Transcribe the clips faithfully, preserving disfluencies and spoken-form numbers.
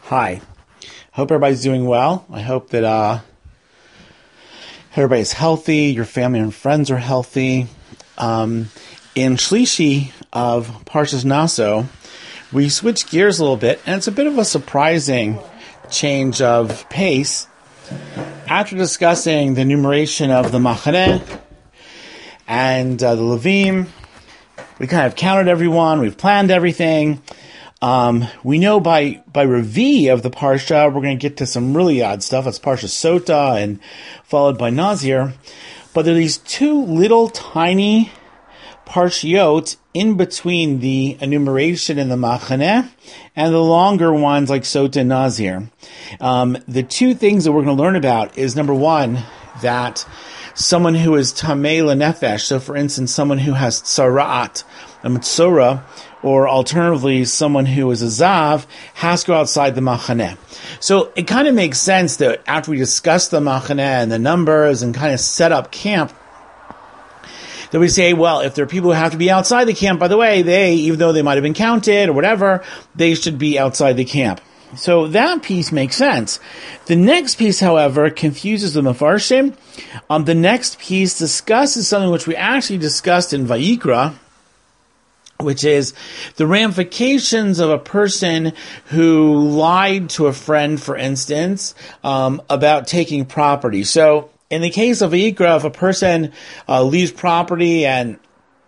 Hi. Hope everybody's doing well. I hope that uh, everybody's healthy, your family and friends are healthy. Um, in Shlishi of Parshas Naso, we switch gears a little bit, and it's a bit of a surprising change of pace. After discussing the numeration of the Machaneh and uh, the Levim, we kind of counted everyone, we've planned everything. Um, we know by, by Revi of the Parsha, we're going to get to some really odd stuff. It's Parsha Sota and followed by Nazir. But there are these two little tiny Parshiot in between the enumeration in the Machaneh and the longer ones like Sota and Nazir. Um, the two things that we're going to learn about is, number one, that someone who is Tamei Lenefesh, so for instance, someone who has Tzara'at, a Mitzorah, or alternatively, someone who is a Zav, has to go outside the Machaneh. So it kind of makes sense that after we discuss the Machaneh and the numbers and kind of set up camp, that we say, well, if there are people who have to be outside the camp, by the way, they, even though they might have been counted or whatever, they should be outside the camp. So that piece makes sense. The next piece, however, confuses the Mefarshim. Um, the next piece discusses something which we actually discussed in Vayikra, which is the ramifications of a person who lied to a friend, for instance, um, about taking property. So in the case of Vayikra, if a person uh, leaves property and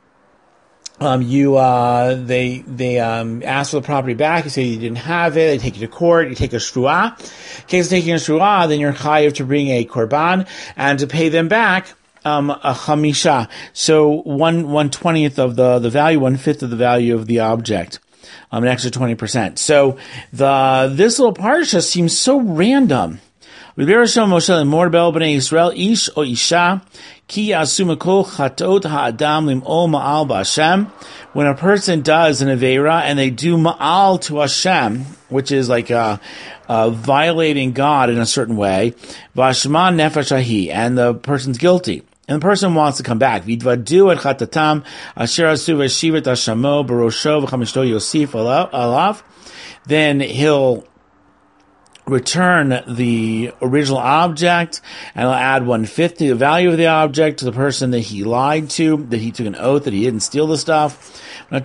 Um, you, uh, they, they, um, ask for the property back. You say you didn't have it. They take you to court. You take a shruah. In case of taking a shruah, then you're chayiv to bring a korban and to pay them back, um, a chamisha. So one, one twentieth of the, the value, one fifth of the value of the object. Um, an extra twenty percent. So the, this little parsha seems so random. When a person does an Aveira and they do ma'al to Hashem, which is like uh, uh, violating God in a certain way, v'ashman nefesh ahi, and the person's guilty. And the person wants to come back. V'idvadu et chatatam asher asu v'shivet hashamo barosho v'chamishto yosif alav. Then he'll return the original object, and he'll add one-fifth to the value of the object to the person that he lied to, that he took an oath that he didn't steal the stuff. And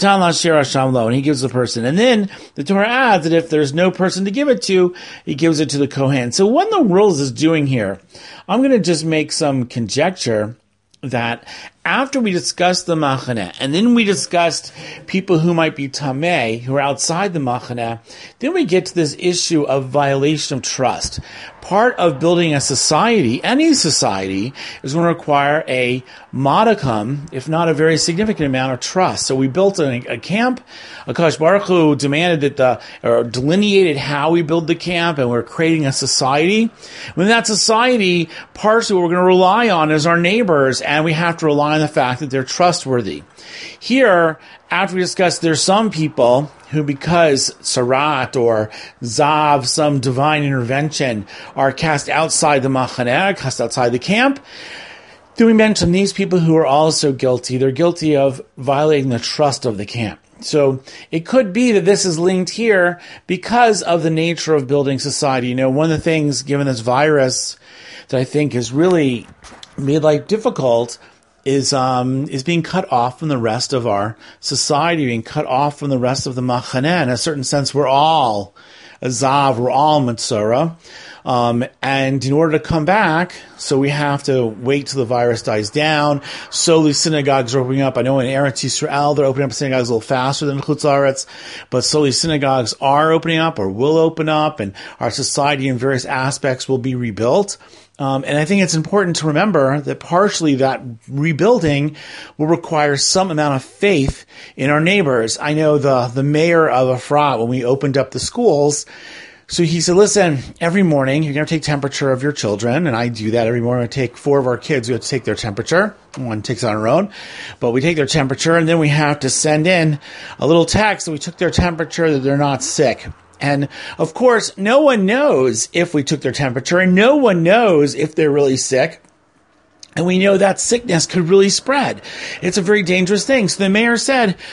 he gives the person. And then the Torah adds that if there's no person to give it to, he gives it to the Kohen. So what in the world is this doing here? I'm going to just make some conjecture that after we discussed the Machaneh, and then we discussed people who might be Tameh, who are outside the Machaneh, then we get to this issue of violation of trust. Part of building a society, any society, is going to require a modicum, if not a very significant amount of trust. So we built a, a camp. Akash Baruch Hu demanded that the, or delineated how we build the camp, and we're creating a society. When that society, partially what we're going to rely on is our neighbors, and we have to rely on the fact that they're trustworthy. Here, after we discussed, there's some people who, because Sarat or Zav, some divine intervention, are cast outside the Machaneh, cast outside the camp. Then we mentioned these people who are also guilty. They're guilty of violating the trust of the camp. So it could be that this is linked here because of the nature of building society. You know, one of the things, given this virus, that I think has really made life difficult is um is being cut off from the rest of our society, being cut off from the rest of the Machaneh. In a certain sense, we're all a Zav, we're all Mitzorah. Um, and in order to come back, so we have to wait till the virus dies down. Slowly synagogues are opening up. I know in Eretz Yisrael, they're opening up synagogues a little faster than Chutz La'aretz, but slowly synagogues are opening up or will open up, and our society in various aspects will be rebuilt. Um, and I think it's important to remember that partially that rebuilding will require some amount of faith in our neighbors. I know the, the mayor of Efrat, when we opened up the schools, so he said, listen, every morning you're going to take temperature of your children, and I do that every morning. I take four of our kids, we have to take their temperature. One takes it on her own, but we take their temperature, and then we have to send in a little text that we took their temperature, that they're not sick. And of course, no one knows if we took their temperature, and no one knows if they're really sick. And we know that sickness could really spread. It's a very dangerous thing. So the mayor said,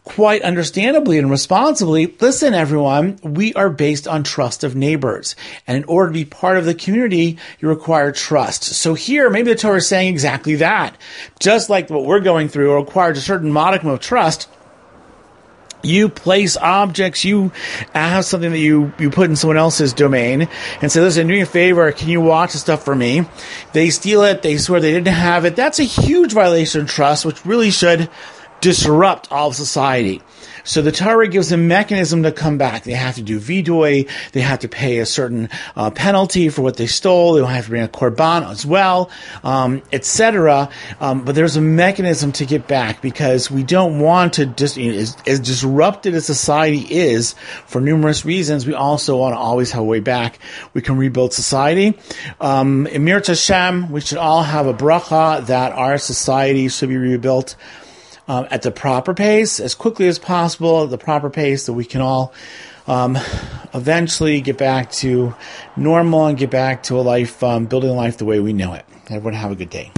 quite understandably and responsibly, listen, everyone, we are based on trust of neighbors. And in order to be part of the community, you require trust. So here, maybe the Torah is saying exactly that. Just like what we're going through requires a certain modicum of trust. You place objects, you have something that you, you put in someone else's domain and say, listen, do me a favor, can you watch the stuff for me? They steal it, they swear they didn't have it. That's a huge violation of trust, which really should disrupt all of society. So the Torah gives a mechanism to come back. They have to do vidoy. They have to pay a certain uh, penalty for what they stole. They have to bring a korban as well, um, et cetera. Um, but there's a mechanism to get back because we don't want to just, you know, as, as disrupted as society is for numerous reasons, we also want to always have a way back. We can rebuild society. Um, Emir Tashem, we should all have a bracha that our society should be rebuilt Um, at the proper pace, as quickly as possible, at the proper pace that we can all um, eventually get back to normal and get back to a life, um, building a life the way we know it. Everyone have a good day.